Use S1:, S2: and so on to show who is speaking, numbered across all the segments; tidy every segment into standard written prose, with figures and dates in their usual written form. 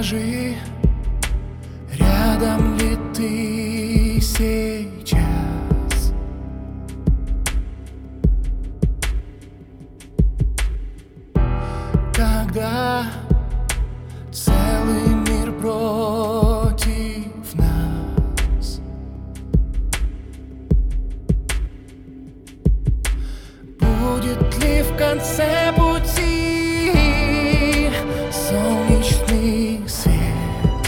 S1: Скажи, рядом ли ты сейчас? Когда целый мир против нас, будет ли в конце пути солнечный свет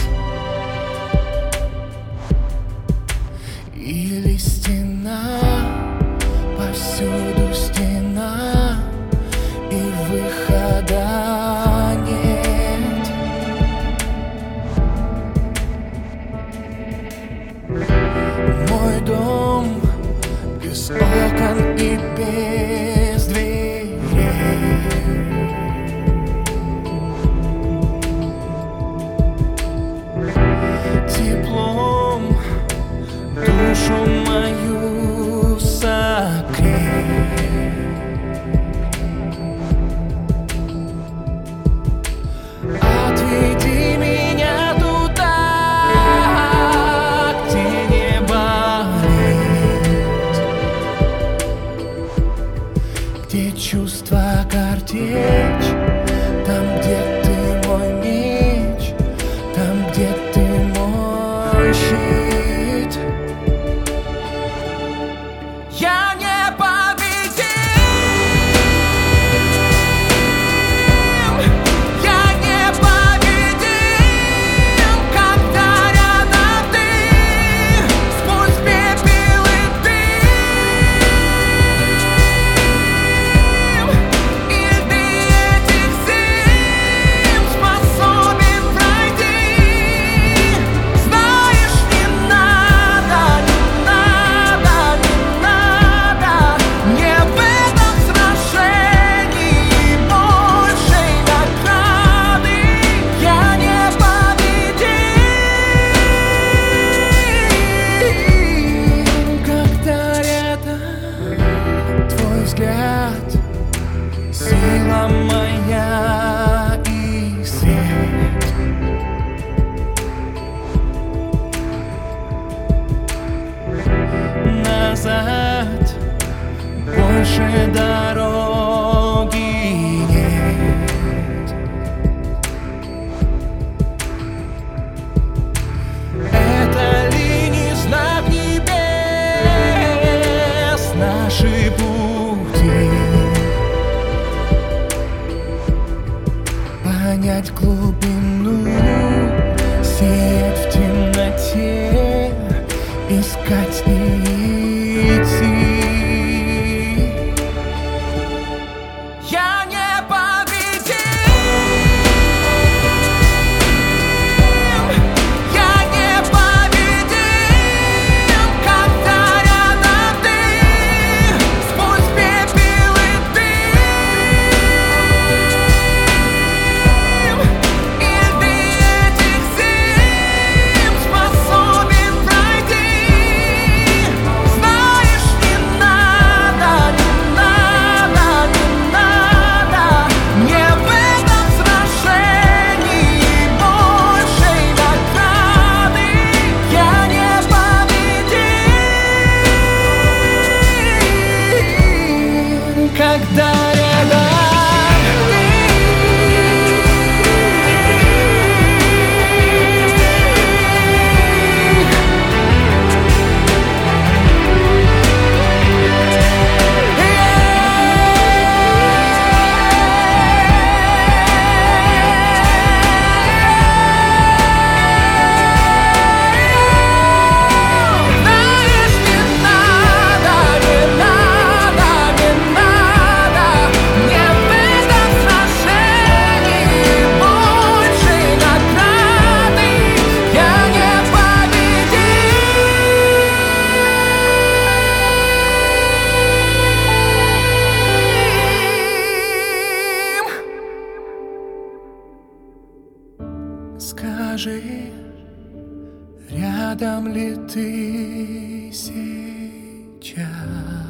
S1: или стена, повсюду стена, и выхода нет? Мой дом без окон и без дверей, теплом душу мою согрей. Отведи меня туда, где не болит, где чувства картечь, там, где ты мой меч, там, где ты мой щит. Я сила моя и свет. Назад больше дороги нет. Это ли не знак небес, наши пути? Понять глубину, сеять в темноте, искать и идти. Я непобедим, когда рядом ты, сквозь пепел и дым. Когда рядом скажи, рядом ли ты сейчас?